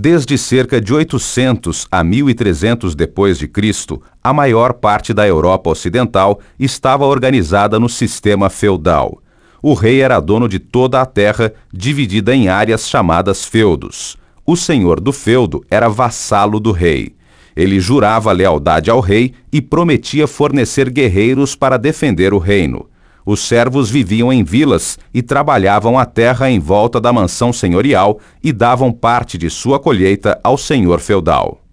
Desde cerca de 800 a 1300 depois de Cristo, a maior parte da Europa Ocidental estava organizada no sistema feudal. O rei era dono de toda a terra, dividida em áreas chamadas feudos. O senhor do feudo era vassalo do rei. Ele jurava lealdade ao rei e prometia fornecer guerreiros para defender o reino. Os servos viviam em vilas e trabalhavam a terra em volta da mansão senhorial e davam parte de sua colheita ao senhor feudal.